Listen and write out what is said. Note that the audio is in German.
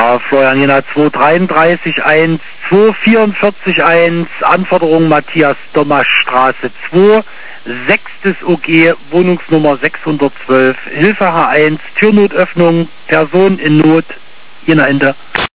Ja, Florian Jena 233-1, 244-1, Anforderung Matthias Domasch Straße 2, 6. OG, Wohnungsnummer 612, Hilfe H1, Türnotöffnung, Person in Not, Jena Ende.